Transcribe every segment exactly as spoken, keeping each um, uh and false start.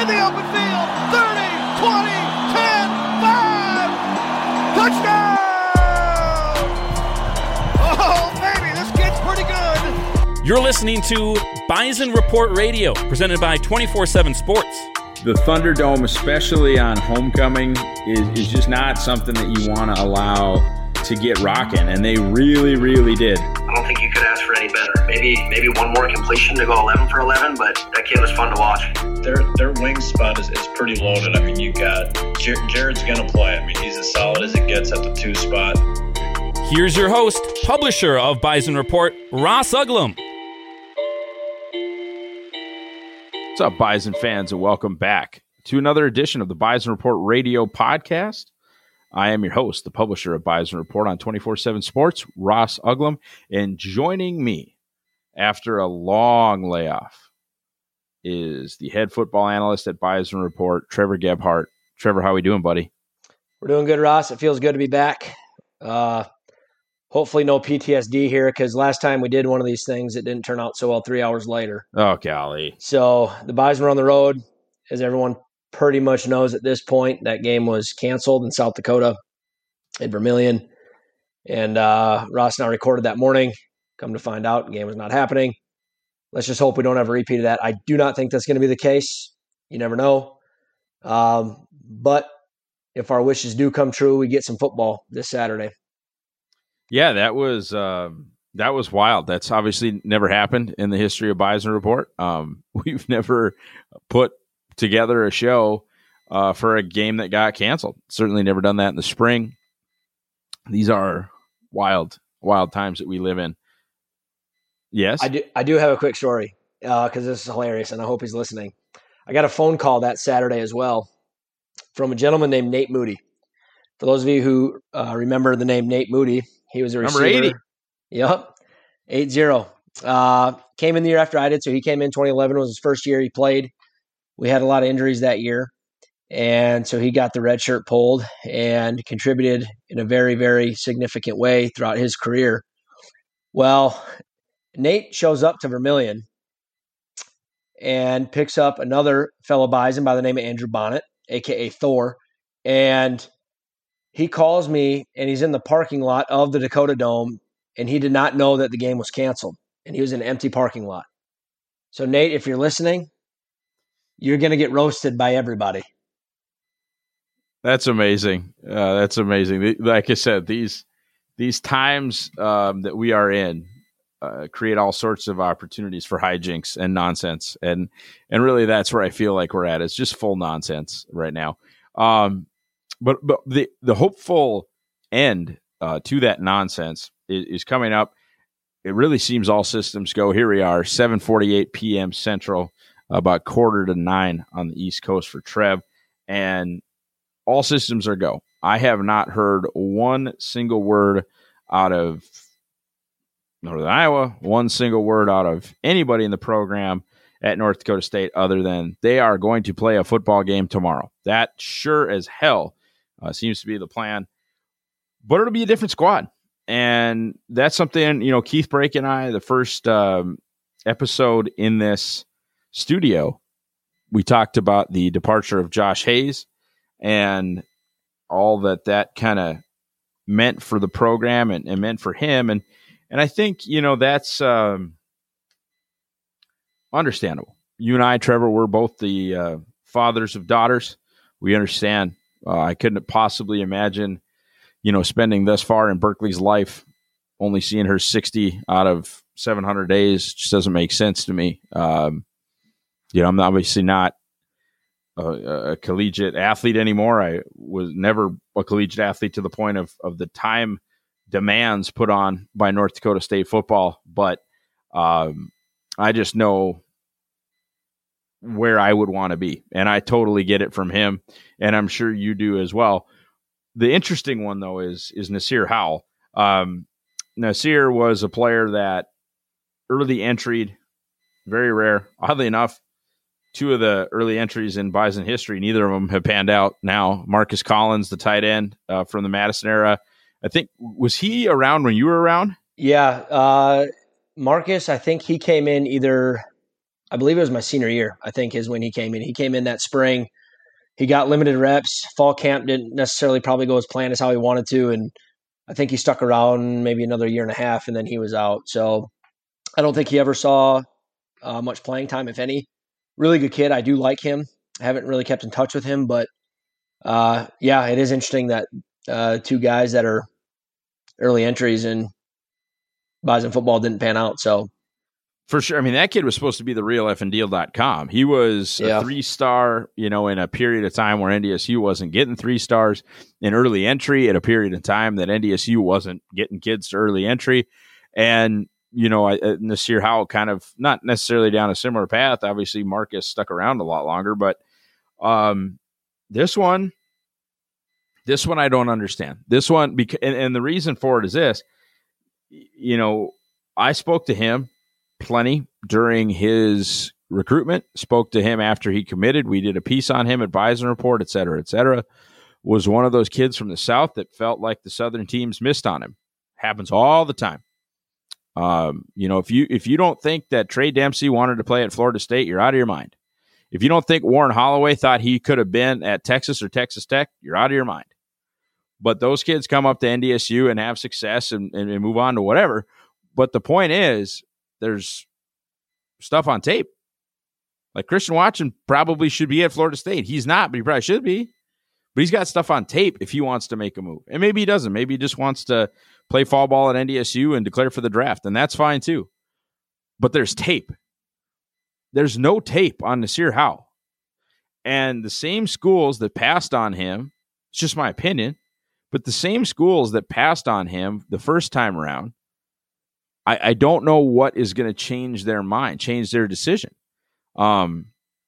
in the open field. thirty, twenty, ten, five. Touchdown! Oh, baby, this kid's pretty good. You're listening to Bison Report Radio, presented by twenty-four seven Sports. The Thunderdome, especially on homecoming, is, is just not something that you want to allow to get rocking, and they really, really did. I don't think you could ask for any better. Maybe maybe one more completion to go eleven for eleven, but that kid was fun to watch. Their their wing spot is, is pretty loaded. I mean, you got Jar- Jared's going to play. I mean, he's as solid as it gets at the two spot. Here's your host, publisher of Bison Report, Ross Uglum. What's up, Bison fans, and welcome back to another edition of the Bison Report Radio podcast. I am your host, the publisher of Bison Report on twenty-four seven Sports, Ross Uglum, and joining me after a long layoff is the head football analyst at Bison Report, Trevor Gebhart. Trevor, how are we doing, buddy? We're doing good, Ross. It feels good to be back. Uh, hopefully no P T S D here, because last time we did one of these things, it didn't turn out so well three hours later. Oh, golly. So the Bison were on the road, as everyone pretty much knows at this point. That game was canceled in South Dakota at Vermilion. And uh, Ross and I recorded that morning. Come to find out, the game was not happening. Let's just hope we don't have a repeat of that. I do not think that's going to be the case. You never know. Um, but if our wishes do come true, we get some football this Saturday. Yeah, that was uh, that was wild. That's obviously never happened in the history of Bison Report. Um, we've never put together a show uh, for a game that got canceled. Certainly never done that in the spring. These are wild, wild times that we live in. Yes? I do, I do have a quick story because uh, this is hilarious, and I hope he's listening. I got a phone call that Saturday as well from a gentleman named Nate Moody. For those of you who uh, remember the name Nate Moody, he was a receiver. Number eighty. Yep, eight zero. Uh, came in the year after I did, so he came in twenty eleven. Was his first year he played. We had a lot of injuries that year, and so he got the red shirt pulled and contributed in a very, very significant way throughout his career. Well, Nate shows up to Vermilion and picks up another fellow Bison by the name of Andrew Bonnet, a k a. Thor, and he calls me, and he's in the parking lot of the Dakota Dome, and he did not know that the game was canceled, and he was in an empty parking lot. So, Nate, if you're listening, you're going to get roasted by everybody. That's amazing. Uh, that's amazing. Like I said, these these times um, that we are in uh, create all sorts of opportunities for hijinks and nonsense, and and really that's where I feel like we're at. It's just full nonsense right now. Um, but but the the hopeful end uh, to that nonsense is, is coming up. It really seems all systems go. Here we are, seven forty-eight p.m. Central, about quarter to nine on the East Coast for Trev, and all systems are go. I have not heard one single word out of Northern Iowa, one single word out of anybody in the program at North Dakota State other than they are going to play a football game tomorrow. That sure as hell uh, seems to be the plan, but it'll be a different squad. And that's something, you know, Keith Brake and I, the first um, episode in this studio, we talked about the departure of Josh Hayes and all that that kind of meant for the program and, and meant for him. And, and I think, you know, that's um, understandable. You and I, Trevor, we're both the uh, fathers of daughters. We understand. Uh, I couldn't possibly imagine, you know, spending thus far in Berkeley's life, only seeing her sixty out of seven hundred days just doesn't make sense to me. Um, you know, I'm obviously not a, a collegiate athlete anymore. I was never a collegiate athlete to the point of, of the time demands put on by North Dakota State football. But um, I just know where I would want to be. And I totally get it from him. And I'm sure you do as well. The interesting one, though, is is Nasir Howell. Um, Nasir was a player that early entried, very rare. Oddly enough, two of the early entries in Bison history, neither of them have panned out now. Marcus Collins, the tight end uh, from the Madison era. I think, was he around when you were around? Yeah. Uh, Marcus, I think he came in either I believe it was my senior year, I think, is when he came in. He came in that spring. He got limited reps. Fall camp didn't necessarily probably go as planned as how he wanted to, and I think he stuck around maybe another year and a half, and then he was out. So I don't think he ever saw uh, much playing time, if any. Really good kid. I do like him. I haven't really kept in touch with him, but uh, yeah, it is interesting that uh, two guys that are early entries in Bison football didn't pan out. So for sure. I mean, that kid was supposed to be the real F N deal dot com. He was yeah. a three-star, you know, in a period of time where N D S U wasn't getting three stars, in early entry at a period of time that N D S U wasn't getting kids to early entry. And, you know, I, uh, Nasir Howell kind of not necessarily down a similar path. Obviously, Marcus stuck around a lot longer, but um, this one, this one I don't understand. This one, because, and, and the reason for it is this, you know, I spoke to him plenty during his recruitment, spoke to him after he committed. We did a piece on him at Bison Report, et cetera, et cetera. Was one of those kids from the South that felt like the Southern teams missed on him. Happens all the time. Um, you know, if you if you don't think that Trey Dempsey wanted to play at Florida State, you're out of your mind. If you don't think Warren Holloway thought he could have been at Texas or Texas Tech, you're out of your mind. But those kids come up to N D S U and have success and, and, and move on to whatever. But the point is, there's stuff on tape. Like Christian Watson probably should be at Florida State. He's not, but he probably should be. But he's got stuff on tape if he wants to make a move. And maybe he doesn't. Maybe he just wants to play fall ball at N D S U and declare for the draft. And that's fine too. But there's tape. There's no tape on Nasir Howell. And the same schools that passed on him, it's just my opinion, but the same schools that passed on him the first time around, I, I don't know what is going to change their mind, change their decision. Um,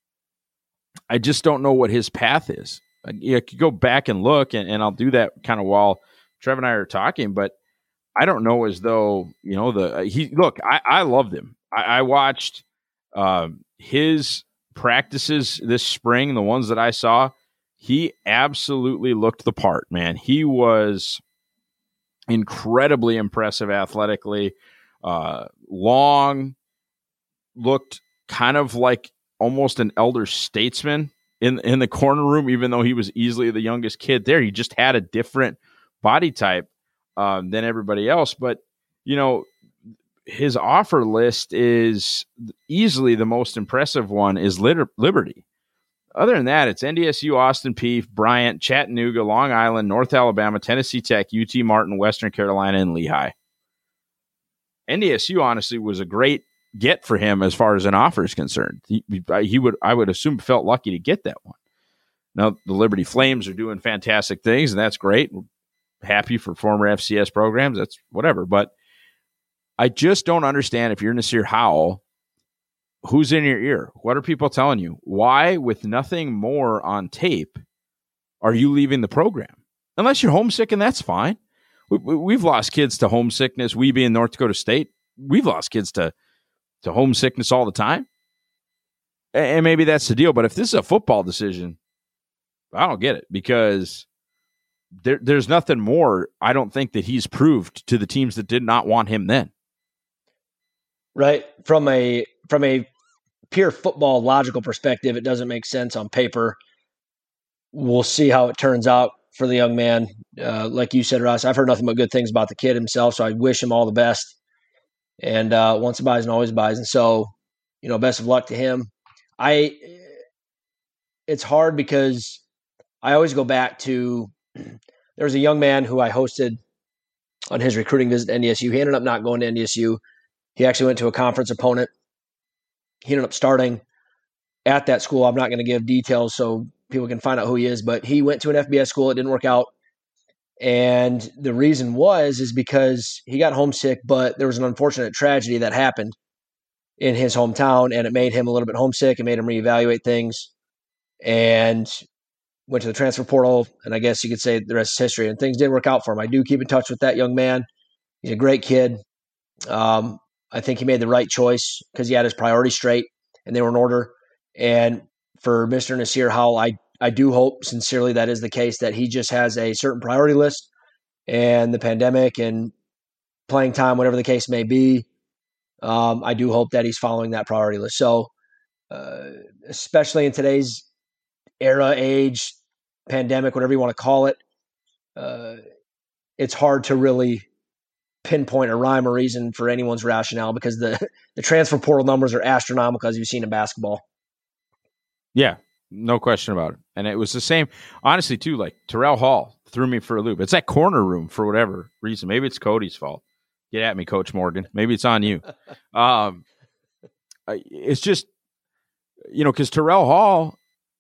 I just don't know what his path is. You could go back and look, and, and I'll do that kind of while Trev and I are talking, but I don't know as though, you know, the he look, I, I loved him. I, I watched uh, his practices this spring, the ones that I saw. He absolutely looked the part, man. He was incredibly impressive athletically, uh, long, looked kind of like almost an elder statesman in in the corner room, even though he was easily the youngest kid there. He just had a different body type um, than everybody else. But, you know, his offer list is easily the most impressive one is Liter- Liberty. Other than that, it's N D S U, Austin Peay, Bryant, Chattanooga, Long Island, North Alabama, Tennessee Tech, U T Martin, Western Carolina, and Lehigh. N D S U honestly was a great get for him as far as an offer is concerned. He, he would, I would assume, felt lucky to get that one. Now the Liberty Flames are doing fantastic things, and that's great. We're happy for former F C S programs. That's whatever. But I just don't understand if you're Nasir Howell, who's in your ear? What are people telling you? Why, with nothing more on tape, are you leaving the program? Unless you're homesick, and that's fine. We, we, we've lost kids to homesickness. We being North Dakota State, we've lost kids to to homesickness all the time. And maybe that's the deal. But if this is a football decision, I don't get it, because there, there's nothing more, I don't think, that he's proved to the teams that did not want him then. Right. From a from a pure football logical perspective, it doesn't make sense on paper. We'll see how it turns out for the young man. Uh, like you said, Ross, I've heard nothing but good things about the kid himself, so I wish him all the best. And uh, once a buys and always buys. And so, you know, best of luck to him. I, it's hard because I always go back to, there was a young man who I hosted on his recruiting visit to N D S U. He ended up not going to N D S U. He actually went to a conference opponent. He ended up starting at that school. I'm not going to give details so people can find out who he is, but he went to an F B S school. It didn't work out. And the reason was, is because he got homesick, but there was an unfortunate tragedy that happened in his hometown, and it made him a little bit homesick. It made him reevaluate things, and went to the transfer portal. And I guess you could say the rest is history, and things did work out for him. I do keep in touch with that young man. He's a great kid. Um, I think he made the right choice because he had his priorities straight and they were in order. And for Mister Nasir Howell, I, I do hope sincerely that is the case, that he just has a certain priority list, and the pandemic and playing time, whatever the case may be, um, I do hope that he's following that priority list. So uh, especially in today's era, age, pandemic, whatever you want to call it. Uh, it's hard to really pinpoint a rhyme or reason for anyone's rationale because the, the transfer portal numbers are astronomical, as you've seen in basketball. Yeah, no question about it. And it was the same, honestly, too, like Terrell Hall threw me for a loop. It's that corner room for whatever reason. Maybe it's Cody's fault. Get at me, Coach Morgan. Maybe it's on you. Um, it's just, you know, because Terrell Hall,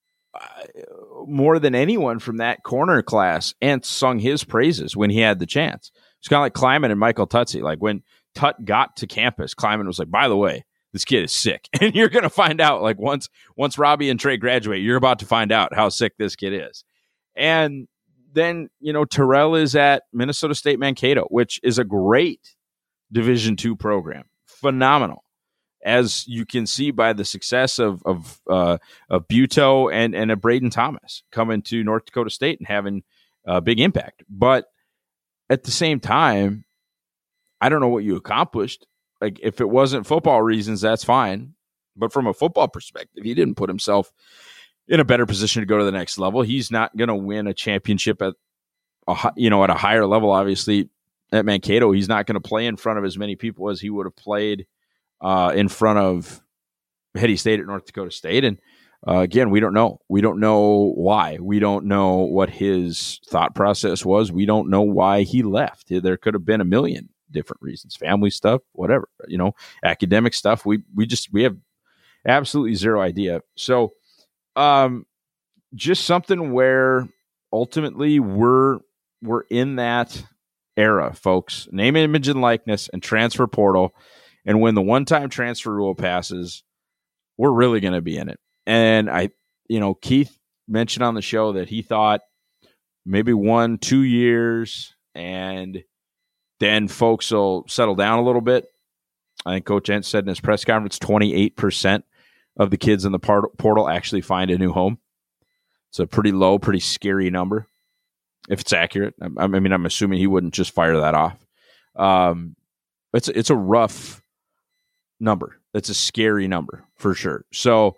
uh, more than anyone from that corner class, and sung his praises when he had the chance. It's kind of like Kleiman and Michael Tutsi. Like when Tut got to campus, Kleiman was like, by the way, this kid is sick. And you're going to find out, like once once Robbie and Trey graduate, you're about to find out how sick this kid is. And then, you know, Terrell is at Minnesota State Mankato, which is a great Division two program. Phenomenal. As you can see by the success of of uh, of Buto and, and a Braden Thomas coming to North Dakota State and having a big impact. But at the same time, I don't know what you accomplished. Like, if it wasn't football reasons, that's fine. But from a football perspective, he didn't put himself in a better position to go to the next level. He's not going to win a championship at a, you know, at a higher level. Obviously, at Mankato, he's not going to play in front of as many people as he would have played uh, in front of Hetty State at North Dakota State. And uh, again, we don't know. We don't know why. We don't know what his thought process was. We don't know why he left. There could have been a million different reasons, family stuff, whatever, you know, academic stuff. We, we just, we have absolutely zero idea. So um, just something where ultimately we're, we're in that era, folks, name, image, and likeness and transfer portal. And when the one-time transfer rule passes, we're really going to be in it. And I, you know, Keith mentioned on the show that he thought maybe one, two years and then folks will settle down a little bit. I think Coach Entz said in his press conference, twenty-eight percent of the kids in the portal actually find a new home. It's a pretty low, pretty scary number, if it's accurate. I, I mean, I'm assuming he wouldn't just fire that off. Um, it's, it's a rough number. It's a scary number for sure. So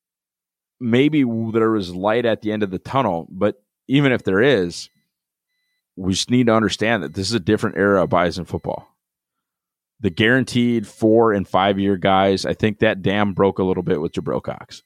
maybe there is light at the end of the tunnel, but even if there is, we just need to understand that this is a different era of Bison football. The guaranteed four and five year guys, I think that dam broke a little bit with Jabril Cox.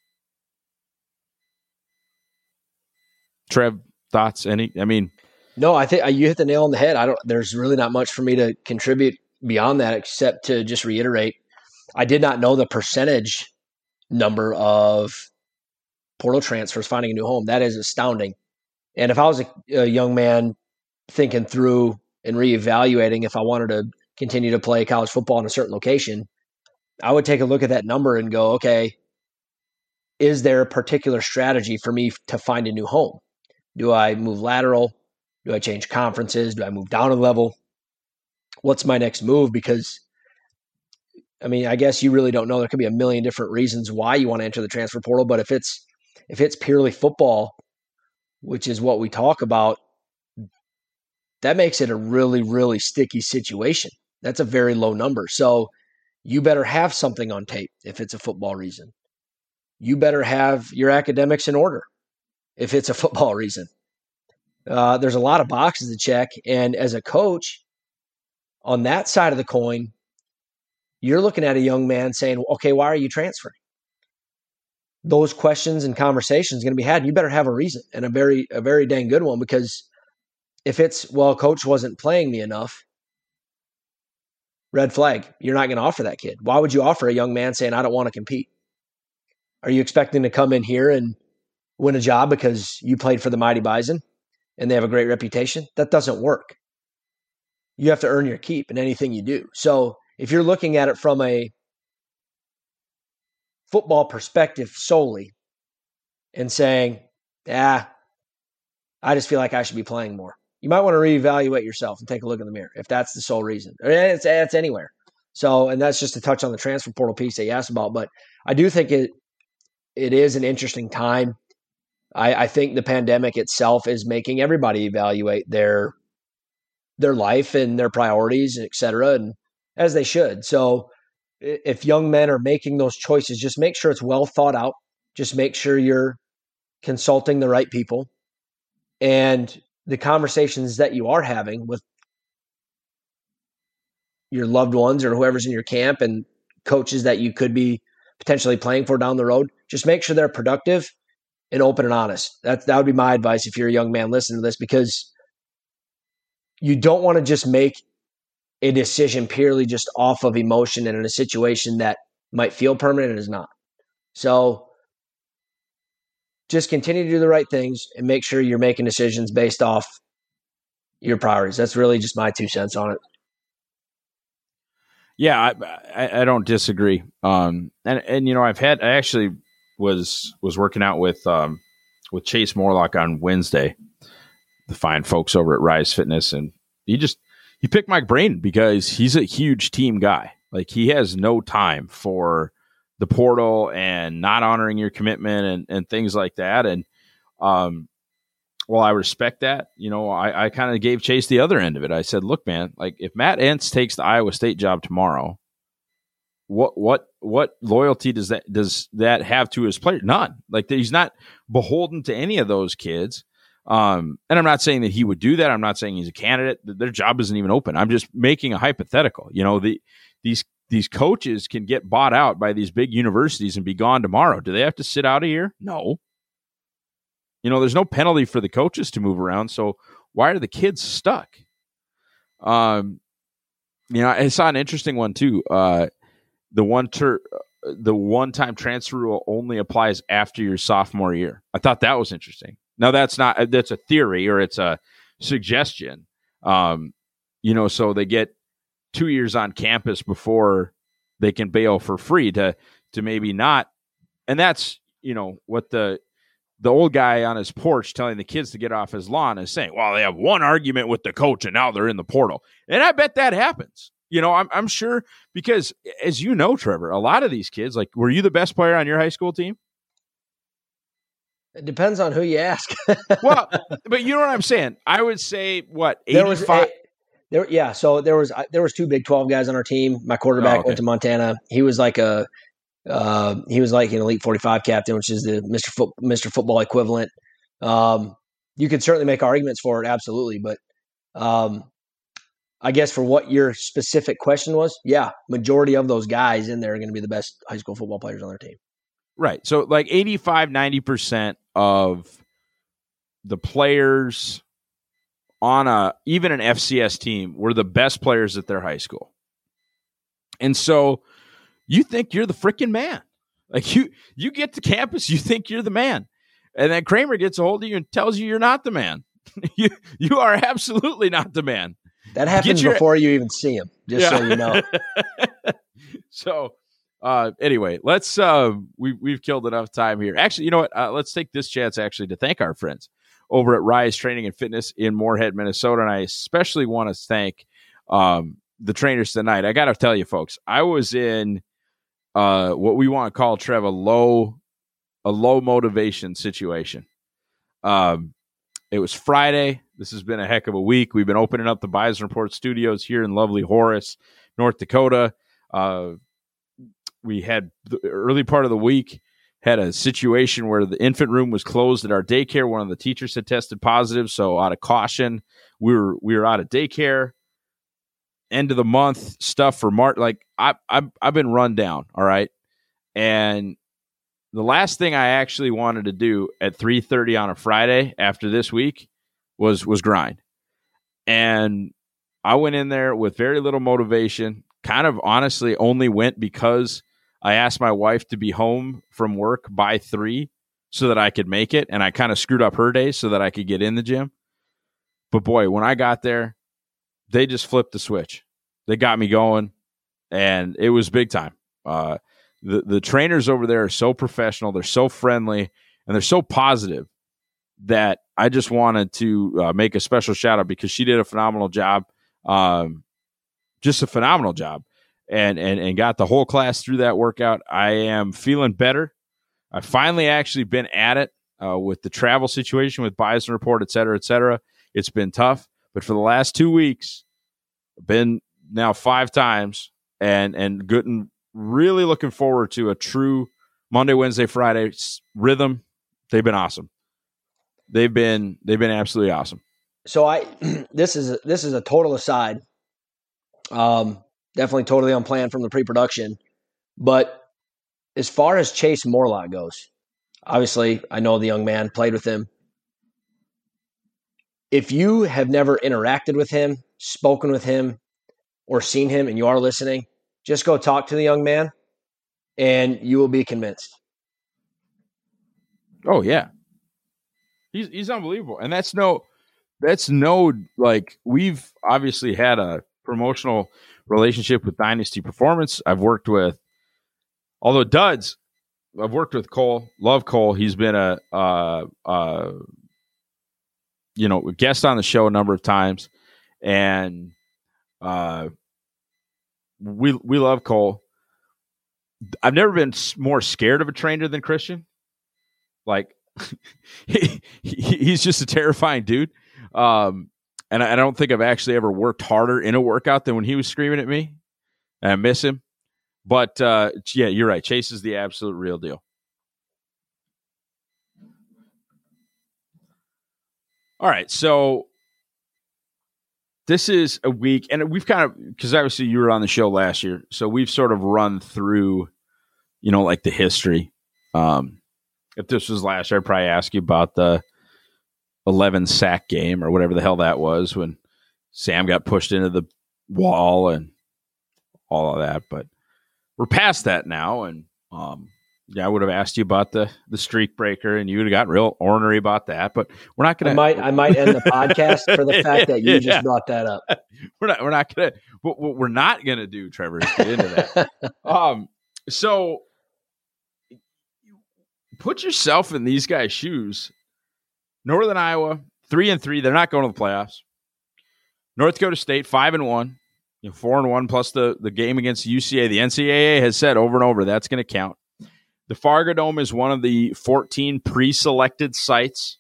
Trev, thoughts? Any? I mean, no, I think you hit the nail on the head. I don't. There's really not much for me to contribute beyond that, except to just reiterate. I did not know the percentage number of portal transfers finding a new home. That is astounding. And if I was a, a young man thinking through and reevaluating if I wanted to continue to play college football in a certain location, I would take a look at that number and go, okay, is there a particular strategy for me to find a new home? Do I move lateral? Do I change conferences? Do I move down a level? What's my next move? Because, I mean, I guess you really don't know. There could be a million different reasons why you want to enter the transfer portal, but if it's if it's purely football, which is what we talk about, that makes it a really, really sticky situation. That's a very low number. So you better have something on tape if it's a football reason. You better have your academics in order if it's a football reason. Uh, there's a lot of boxes to check. And as a coach, on that side of the coin, you're looking at a young man saying, okay, why are you transferring? Those questions and conversations are going to be had. And you better have a reason, and a very, a very dang good one, because if it's, well, coach wasn't playing me enough, red flag. You're not going to offer that kid. Why would you offer a young man saying, I don't want to compete? Are you expecting to come in here and win a job because you played for the Mighty Bison and they have a great reputation? That doesn't work. You have to earn your keep in anything you do. So if you're looking at it from a football perspective solely and saying, ah, I just feel like I should be playing more, you might want to reevaluate yourself and take a look in the mirror if that's the sole reason. It's, it's anywhere. So, and that's just to touch on the transfer portal piece that you asked about. But I do think it it is an interesting time. I, I think the pandemic itself is making everybody evaluate their their life and their priorities, et cetera, and as they should. So if young men are making those choices, just make sure it's well thought out. Just make sure you're consulting the right people, and the conversations that you are having with your loved ones or whoever's in your camp and coaches that you could be potentially playing for down the road, just make sure they're productive and open and honest. That, that would be my advice if you're a young man listening to this, because you don't want to just make a decision purely just off of emotion and in a situation that might feel permanent and is not. So just continue to do the right things and make sure you're making decisions based off your priorities. That's really just my two cents on it. Yeah, I, I, I don't disagree. Um, and and you know, I've had I actually was was working out with um, with Chase Morlock on Wednesday, the fine folks over at Rise Fitness, and he just he picked my brain because he's a huge team guy. Like, he has no time for the portal and not honoring your commitment and, and things like that. And um, well, I respect that. You know, I, I kind of gave Chase the other end of it. I said, look, man, like, if Matt Entz takes the Iowa State job tomorrow, what what what loyalty does that does that have to his player? None. Like, he's not beholden to any of those kids. Um, and I'm not saying that he would do that. I'm not saying he's a candidate. Their job isn't even open. I'm just making a hypothetical. You know, the these these coaches can get bought out by these big universities and be gone tomorrow. Do they have to sit out a year? No. You know, there's no penalty for the coaches to move around. So why are the kids stuck? Um, you know, I saw an interesting one too. Uh, the one ter- the one-time transfer rule only applies after your sophomore year. I thought that was interesting. Now, that's not that's a theory or it's a suggestion. Um, you know, so they get two years on campus before they can bail for free to to maybe not. And that's, you know, what the the old guy on his porch telling the kids to get off his lawn is saying, well, they have one argument with the coach and now they're in the portal. And I bet that happens. You know, I'm I'm sure, because as you know, Trevor, a lot of these kids, like, were you the best player on your high school team? It depends on who you ask. Well, but you know what I'm saying? I would say, what, eighty-five? There was a, there, yeah, so there was there was two Big twelve guys on our team. My quarterback oh, okay. went to Montana. He was like a uh, he was like an Elite forty-five captain, which is the Mister Foot, Mister Football equivalent. Um, you could certainly make arguments for it, absolutely, but um, I guess for what your specific question was, yeah, majority of those guys in there are going to be the best high school football players on their team. Right. So like eighty-five, ninety percent of the players on a even an F C S team were the best players at their high school. And so you think you're the freaking man. Like, you you get to campus, you think you're the man. And then Kramer gets a hold of you and tells you you're not the man. you you are absolutely not the man. That happens your, before you even see him, just yeah. so you know. So Uh, anyway, let's, uh, we, we've killed enough time here. Actually, you know what? Uh, let's take this chance actually to thank our friends over at Rise Training and Fitness in Moorhead, Minnesota. And I especially want to thank, um, the trainers tonight. I got to tell you folks, I was in, uh, what we want to call, Trev, a low, a low motivation situation. Um, it was Friday. This has been a heck of a week. We've been opening up the Bison Report studios here in lovely Horace, North Dakota. Uh, We had the early part of the week, had a situation where the infant room was closed at our daycare. One of the teachers had tested positive. So out of caution, we were, we were out of daycare. End of the month stuff for March. Like, I, I, I've been run down. All right. And the last thing I actually wanted to do at three thirty on a Friday after this week was, was grind. And I went in there with very little motivation, kind of honestly only went because I asked my wife to be home from work by three so that I could make it. And I kind of screwed up her day so that I could get in the gym. But boy, when I got there, they just flipped the switch. They got me going, and it was big time. Uh, the, the trainers over there are so professional. They're so friendly, and they're so positive that I just wanted to uh, make a special shout out, because she did a phenomenal job. Um, just a phenomenal job. And, and and got the whole class through that workout. I am feeling better. I've finally actually been at it uh, with the travel situation with Bison Report, et cetera, et cetera. It's been tough. But for the last two weeks, I've been now five times and and gotten really looking forward to a true Monday, Wednesday, Friday rhythm. They've been awesome. They've been they've been absolutely awesome. So I this is a, this is a total aside. Um, definitely totally unplanned from the pre-production. But as far as Chase Morlock goes, obviously I know the young man, played with him. If you have never interacted with him, spoken with him, or seen him, and you are listening, just go talk to the young man, and you will be convinced. Oh yeah, he's he's unbelievable, and that's no, that's no like we've obviously had a promotional relationship with Dynasty Performance. I've worked with, although Duds, I've worked with Cole. Love Cole. He's been a uh, uh, you know a guest on the show a number of times, and uh, we we love Cole. I've never been more scared of a trainer than Christian. Like he, he's just a terrifying dude. Um, and I, I don't think I've actually ever worked harder in a workout than when he was screaming at me. And I miss him. But uh, yeah, you're right. Chase is the absolute real deal. All right. So this is a week, and we've kind of, because obviously you were on the show last year, so we've sort of run through, you know, like the history. Um, if this was last year, I'd probably ask you about the eleven sack game or whatever the hell that was when Sam got pushed into the wall and all of that. But we're past that now, and um, yeah, I would have asked you about the the streak breaker, and you would have gotten real ornery about that. But we're not going to. I might I might end the podcast for the fact that you yeah. just brought that up. We're not. We're not going to. What, what we're not going to do, Trevor, is get into that. um. So put yourself in these guys' shoes. Northern Iowa, three and three. They're not going to the playoffs. North Dakota State, five and one. You know, four and one plus the, the game against U C A. The N C double A has said over and over that's going to count. The Fargo Dome is one of the fourteen pre-selected sites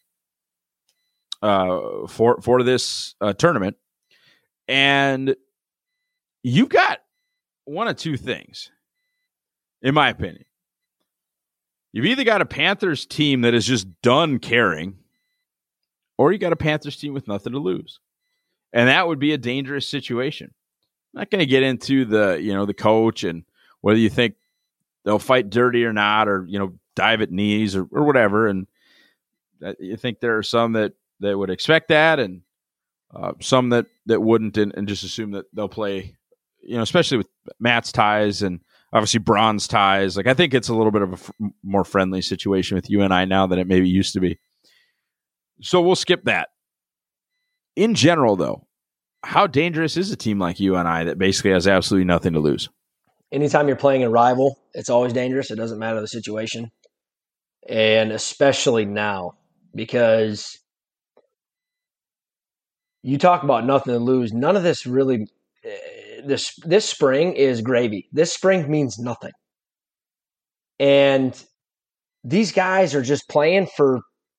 uh, for for this uh, tournament, and you've got one of two things, in my opinion. You've either got a Panthers team that is just done caring, or you got a Panthers team with nothing to lose, and that would be a dangerous situation. I'm not going to get into the, you know, the coach and whether you think they'll fight dirty or not, or, you know, dive at knees or, or whatever. And that, you think there are some that, that would expect that, and uh, some that, that wouldn't, and, and just assume that they'll play, you know, especially with Matt's ties and obviously Braun's ties. Like, I think it's a little bit of a f- more friendly situation with you and I now than it maybe used to be. So we'll skip that. In general, though, how dangerous is a team like U N I that basically has absolutely nothing to lose? Anytime you're playing a rival, it's always dangerous. It doesn't matter the situation. And especially now, because you talk about nothing to lose. None of this really, this, this spring is gravy. This spring means nothing. And these guys are just playing for,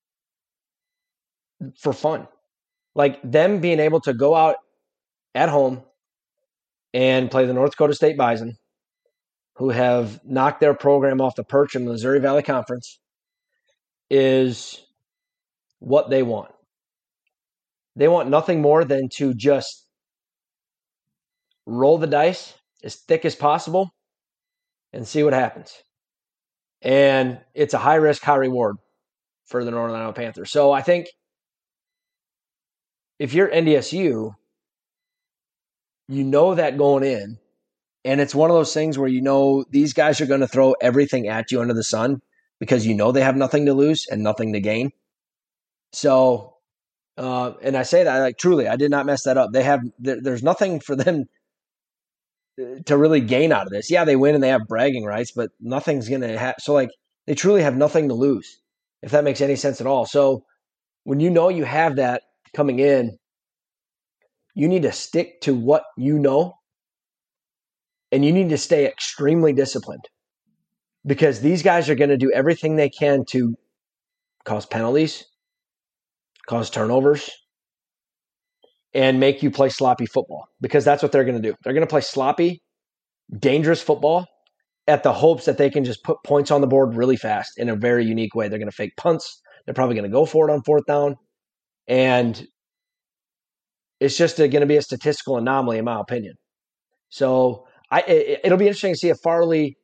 for fun. Like them being able to go out at home and play the North Dakota State Bison, who have knocked their program off the perch in the Missouri Valley Conference, is what they want. They want nothing more than to just roll the dice as thick as possible and see what happens. And it's a high risk, high reward for the Northern Iowa Panthers. So I think if you're N D S U, you know that going in, and it's one of those things where you know these guys are going to throw everything at you under the sun because you know they have nothing to lose and nothing to gain. So, uh, and I say that like truly, I did not mess that up. They have there, there's nothing for them to really gain out of this. Yeah, they win and they have bragging rights, but nothing's going to happen. So like they truly have nothing to lose, if that makes any sense at all. So when you know you have that coming in, you need to stick to what you know, and you need to stay extremely disciplined, because these guys are going to do everything they can to cause penalties, cause turnovers, and make you play sloppy football, because that's what they're going to do. They're going to play sloppy, dangerous football at the hopes that they can just put points on the board really fast in a very unique way. They're going to fake punts. They're probably going to go for it on fourth down. And it's just going to be a statistical anomaly, in my opinion. So I, it, it'll be interesting to see if Farley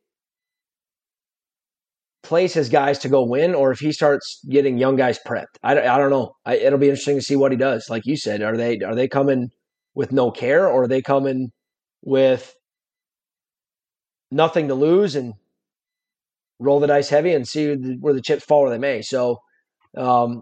plays his guys to go win or if he starts getting young guys prepped. I, I don't know. I, it'll be interesting to see what he does. Like you said, are they are they coming with no care or are they coming with nothing to lose and roll the dice heavy and see where the chips fall where they may? So um,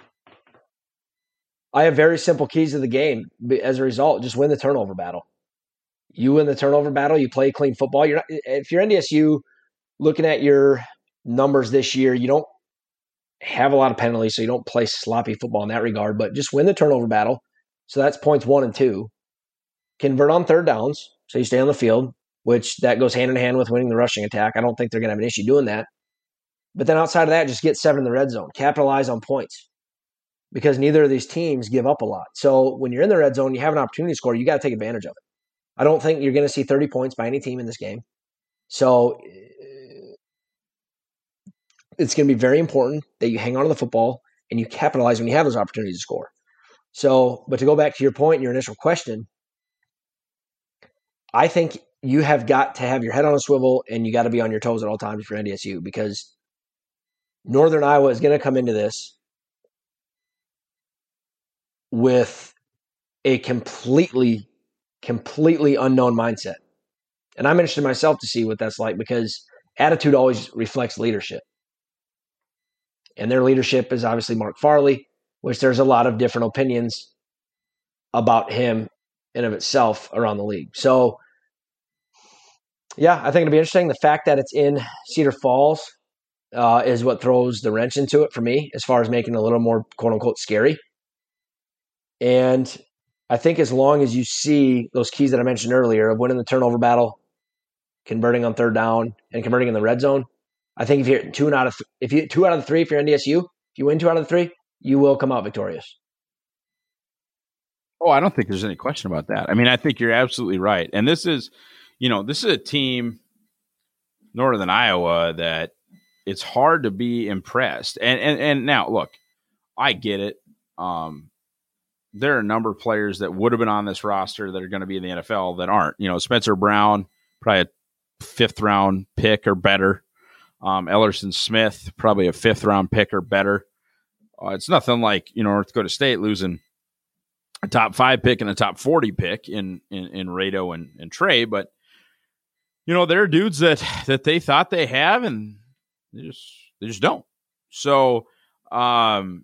I have very simple keys to the game. As a result, just win the turnover battle. You win the turnover battle, you play clean football. You're not, if you're N D S U looking at your numbers this year, you don't have a lot of penalties, so you don't play sloppy football in that regard, but just win the turnover battle. So that's points one and two. Convert on third downs, so you stay on the field, which that goes hand in hand with winning the rushing attack. I don't think they're going to have an issue doing that. But then outside of that, just get seven in the red zone. Capitalize on points because neither of these teams give up a lot. So when you're in the red zone, you have an opportunity to score, you got to take advantage of it. I don't think you're going to see thirty points by any team in this game. So it's going to be very important that you hang on to the football and you capitalize when you have those opportunities to score. So, but to go back to your point, your initial question, I think you have got to have your head on a swivel and you got to be on your toes at all times for N D S U because Northern Iowa is going to come into this with a completely, completely unknown mindset. And I'm interested myself to see what that's like because attitude always reflects leadership. And their leadership is obviously Mark Farley, which there's a lot of different opinions about him in of itself around the league. So, yeah, I think it'll be interesting. The fact that it's in Cedar Falls uh, is what throws the wrench into it for me as far as making it a little more quote-unquote scary. And I think as long as you see those keys that I mentioned earlier of winning the turnover battle, converting on third down, and converting in the red zone, I think if you're two out of th- if you two out of the three, if you're N D S U, if you win two out of the three, you will come out victorious. Oh, I don't think there's any question about that. I mean, I think you're absolutely right. And this is, you know, this is a team, Northern Iowa, that it's hard to be impressed. And and and now, look, I get it. Um, there are a number of players that would have been on this roster that are going to be in the N F L that aren't. You know, Spencer Brown, probably a fifth round pick or better. Um, Ellerson Smith, probably a fifth round pick or better. Uh, it's nothing like, you know, North Dakota State losing a top five pick and a top forty pick in, in, in Rado and, and Trey. But, you know, there are dudes that, that they thought they have and they just, they just don't. So, um,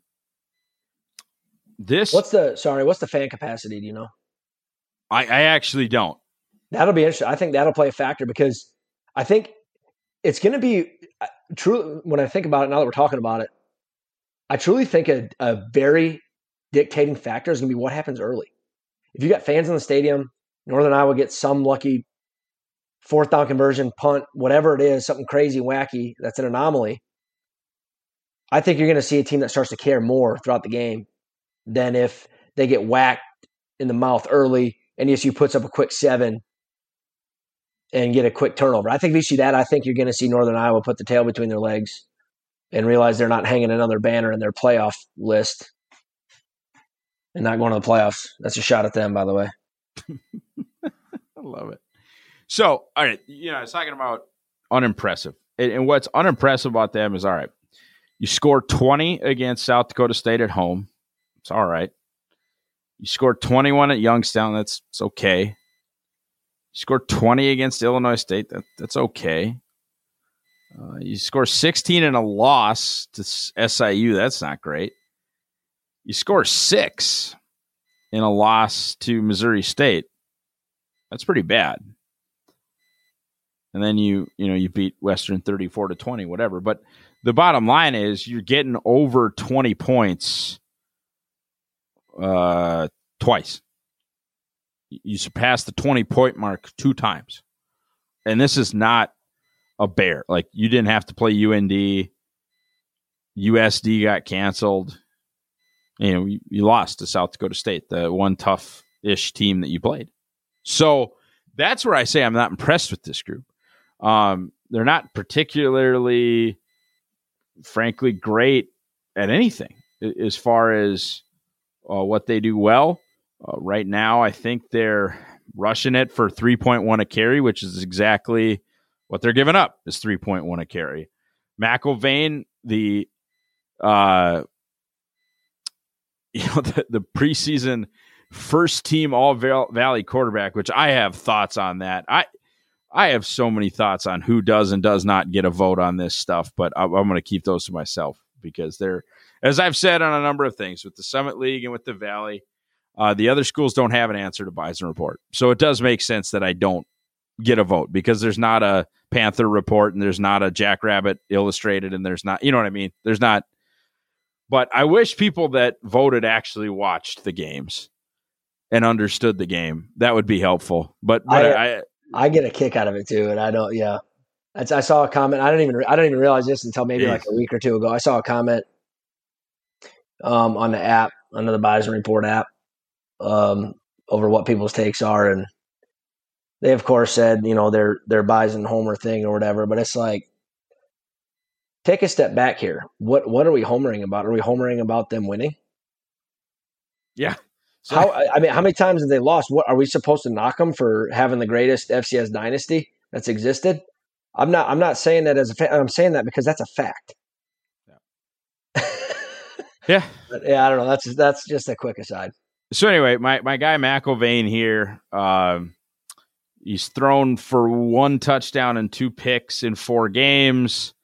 this, what's the, sorry, what's the fan capacity? Do you know? I, I actually don't. That'll be interesting. I think that'll play a factor because I think it's going to be true. When I think about it, now that we're talking about it, I truly think a, a very dictating factor is going to be what happens early. If you got fans in the stadium, Northern Iowa gets some lucky fourth down conversion, punt, whatever it is, something crazy, wacky, that's an anomaly. I think you're going to see a team that starts to care more throughout the game than if they get whacked in the mouth early, N D S U puts up a quick seven and get a quick turnover. I think if you see that, I think you're going to see Northern Iowa put the tail between their legs and realize they're not hanging another banner in their playoff list and not going to the playoffs. That's a shot at them, by the way. I love it. So, all right, you know, I was talking about unimpressive. And, and what's unimpressive about them is, all right, you score twenty against South Dakota State at home. It's all right. You scored twenty-one at Youngstown. That's it's okay. You scored twenty against Illinois State. That, that's okay. Uh, you score sixteen in a loss to S I U. That's not great. You score six in a loss to Missouri State. That's pretty bad. And then you, you know, you beat Western thirty-four to twenty, whatever. But the bottom line is you're getting over twenty points uh, twice. You surpassed the twenty-point mark two times. And this is not a bear. Like, you didn't have to play U N D. U S D got canceled. You know, you, you lost to South Dakota State, the one tough-ish team that you played. So that's where I say I'm not impressed with this group. Um, they're not particularly, frankly, great at anything as far as uh, what they do well. Uh, right now, I think they're rushing it for three point one a carry, which is exactly what they're giving up, is three point one a carry. McElvain, the uh, you know the, the preseason first team All Valley quarterback, which I have thoughts on that. I I have so many thoughts on who does and does not get a vote on this stuff, but I'm, I'm going to keep those to myself because they're, as I've said on a number of things with the Summit League and with the Valley, uh, the other schools don't have an answer to Bison Report. So it does make sense that I don't get a vote because there's not a Panther Report and there's not a Jackrabbit Illustrated and there's not, you know what I mean? There's not, but I wish people that voted actually watched the games and understood the game. That would be helpful. But, but I, I I get a kick out of it too, and I don't. Yeah, That's, I saw a comment. I don't even. I don't even realize this until maybe like a week or two ago. I saw a comment um, on the app, on the Bison Report app, um, over what people's takes are, and they of course said, you know, their their Bison homer thing or whatever. But it's like, take a step back here. What what are we homering about? Are we homering about them winning? Yeah. So, how I mean, how many times have they lost? What are we supposed to knock them for having the greatest F C S dynasty that's existed? I'm not. I'm not saying that as a fan. I'm saying that because that's a fact. Yeah. yeah. But yeah. I don't know. That's that's just a quick aside. So anyway, my my guy McElvain here. Um, he's thrown for one touchdown and two picks in four games.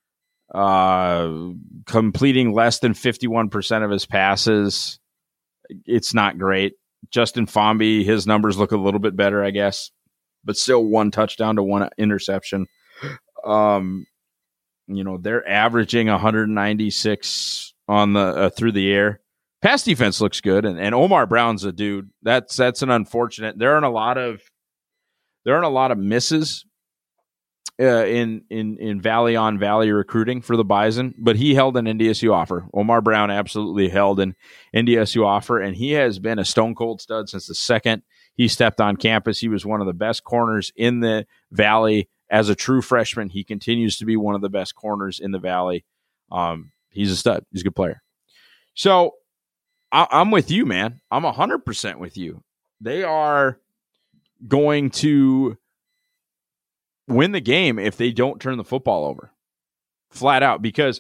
Uh, completing less than fifty-one percent of his passes. It's not great. Justin Fomby, his numbers look a little bit better, I guess, but still one touchdown to one interception. Um, you know, they're averaging one ninety-six on the uh, through the air. Pass defense looks good, and, and Omar Brown's a dude. That's that's an unfortunate. There aren't a lot of there aren't a lot of misses uh, in in in Valley on Valley recruiting for the Bison, but he held an N D S U offer. Omar Brown absolutely held an N D S U offer, and he has been a stone cold stud since the second he stepped on campus. He was one of the best corners in the Valley as a true freshman. He continues to be one of the best corners in the Valley. Um, he's a stud. He's a good player. So I, I'm with you, man. I'm one hundred percent with you. They are going to win the game if they don't turn the football over. Flat out. Because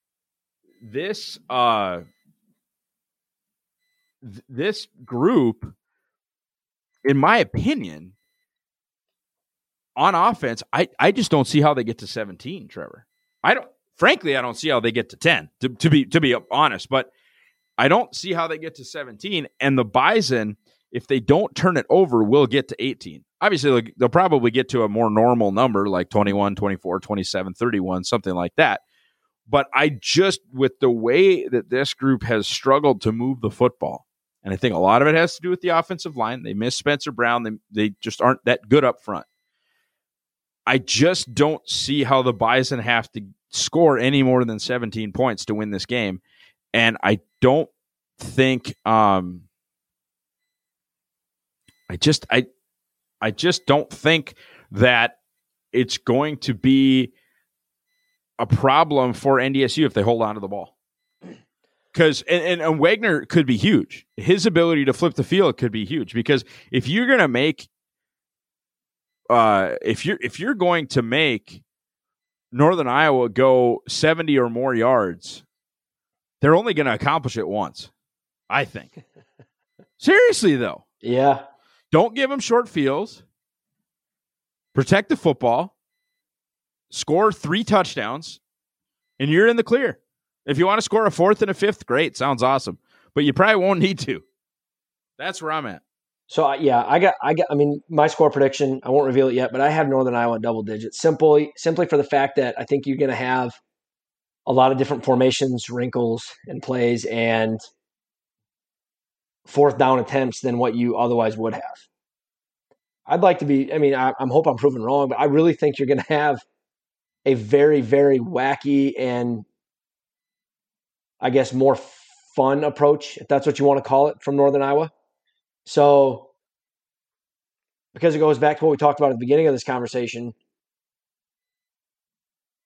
this uh, th- this group, in my opinion, on offense, I, I just don't see how they get to seventeen, Trevor. I don't frankly I don't see how they get to ten, to, to be to be honest, but I don't see how they get to seventeen. And the Bison, if they don't turn it over, will get to eighteen. Obviously, they'll, they'll probably get to a more normal number like twenty-one, twenty-four, twenty-seven, thirty-one, something like that. But I just, with the way that this group has struggled to move the football, and I think a lot of it has to do with the offensive line. They miss Spencer Brown. They, they just aren't that good up front. I just don't see how the Bison have to score any more than seventeen points to win this game. And I don't think um, I just I I just don't think that it's going to be a problem for N D S U if they hold on to the ball. Because and, and, and Wagner could be huge. His ability to flip the field could be huge. Because if you're going to make uh, if you're if you're going to make Northern Iowa go seventy or more yards, they're only going to accomplish it once, I think. Seriously, though. Yeah. Don't give them short fields. Protect the football. Score three touchdowns, and you're in the clear. If you want to score a fourth and a fifth, great. Sounds awesome. But you probably won't need to. That's where I'm at. So, yeah, I got, I got, I mean, my score prediction, I won't reveal it yet, but I have Northern Iowa in double digits. Simply, simply for the fact that I think you're going to have a lot of different formations, wrinkles, and plays, and fourth down attempts than what you otherwise would have. I'd like to be, I mean, I, I'm hope I'm proven wrong, but I really think you're going to have a very, very wacky and I guess more fun approach, if that's what you want to call it, from Northern Iowa. So, because it goes back to what we talked about at the beginning of this conversation,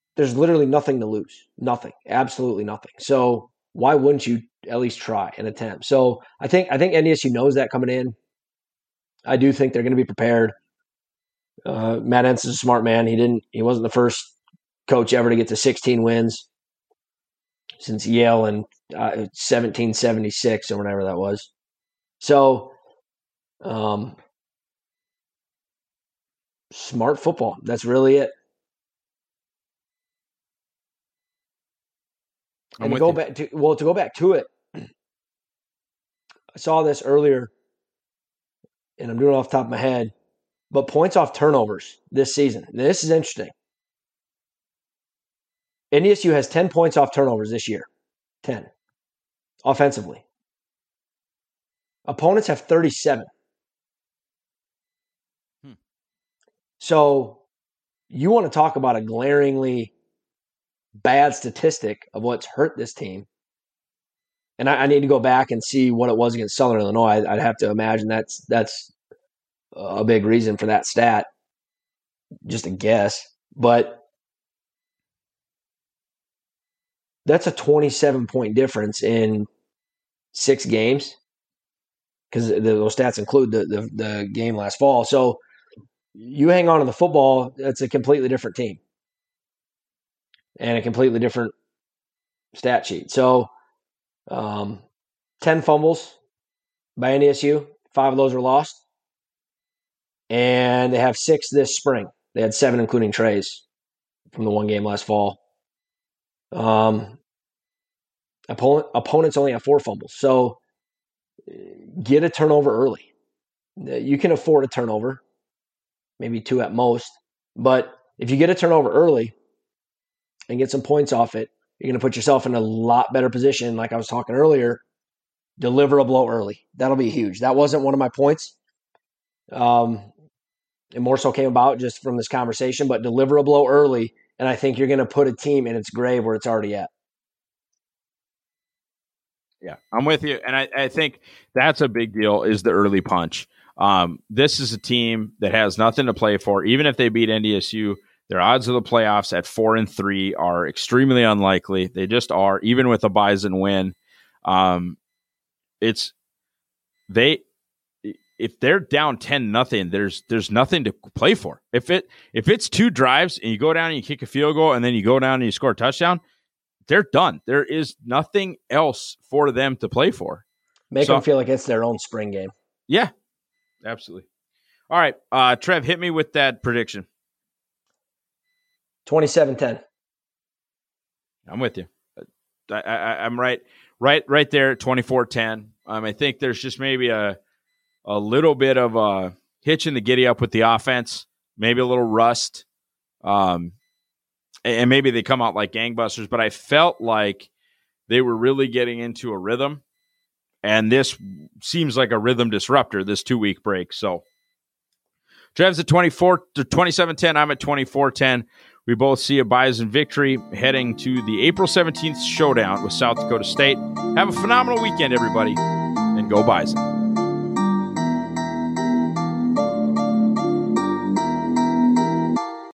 there's literally nothing to lose. Nothing. Absolutely nothing. So why wouldn't you at least try and attempt? So I think I think N D S U knows that coming in. I do think they're going to be prepared. Uh, Matt Entz is a smart man. He didn't. He wasn't the first coach ever to get to sixteen wins since Yale in uh, seventeen seventy-six or whatever that was. So, um, smart football. That's really it. I'm And to with go you. back to well, to go back to it, I saw this earlier, and I'm doing it off the top of my head, but points off turnovers this season. Now, this is interesting. N D S U has ten points off turnovers this year. ten. Offensively. Opponents have thirty-seven. Hmm. So you want to talk about a glaringly bad statistic of what's hurt this team. And I, I need to go back and see what it was against Southern Illinois. I, I'd have to imagine that's that's a big reason for that stat. Just a guess. But that's a twenty-seven point difference in six games, because those stats include the, the the game last fall. So you hang on to the football, it's a completely different team and a completely different stat sheet. So um, ten fumbles by N D S U, five of those are lost, and they have six this spring. They had seven, including Trey's, from the one game last fall. Um, opponent, opponents only have four fumbles. So get a turnover early. You can afford a turnover, maybe two at most. But if you get a turnover early and get some points off it, you're going to put yourself in a lot better position. Like I was talking earlier, deliver a blow early. That'll be huge. That wasn't one of my points. Um, it more so came about just from this conversation, but deliver a blow early, and I think you're going to put a team in its grave where it's already at. Yeah, I'm with you. And I, I think that's a big deal, is the early punch. Um, this is a team that has nothing to play for. Even if they beat N D S U, their odds of the playoffs at four and three are extremely unlikely. They just are, even with a Bison win. Um, it's they if they're down ten nothing, there's there's nothing to play for. If it if it's two drives and you go down and you kick a field goal and then you go down and you score a touchdown, they're done. There is nothing else for them to play for. Make so, them feel like it's their own spring game. Yeah, absolutely. All right, uh, Trev, hit me with that prediction. twenty-seven ten. I'm with you. I, I, I'm right, right, right there. twenty-four ten. Um, I think there's just maybe a a little bit of a hitch in the giddy up with the offense, maybe a little rust, um, and maybe they come out like gangbusters. But I felt like they were really getting into a rhythm, and this seems like a rhythm disruptor. This two week break. So, Trev's at twenty-four to twenty-seven ten. I'm at twenty-four ten. We both see a Bison victory heading to the April seventeenth showdown with South Dakota State. Have a phenomenal weekend, everybody, and go Bison.